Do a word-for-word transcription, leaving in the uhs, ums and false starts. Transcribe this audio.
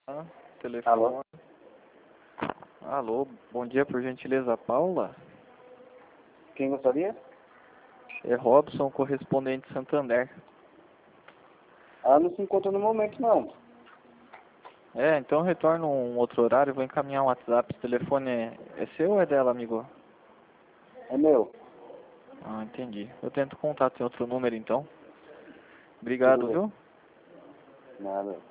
Ah, Alô? telefone. Alô, bom dia, por gentileza, Paula. Quem gostaria? É Robson, correspondente Santander. Ela não se encontra no momento, não. É, então retorno um outro horário, vou encaminhar um WhatsApp. Esse telefone é, é seu ou é dela, amigo? É meu. Ah, entendi. Eu tento contato em outro número, então. Tudo Obrigado, bem. viu? Nada.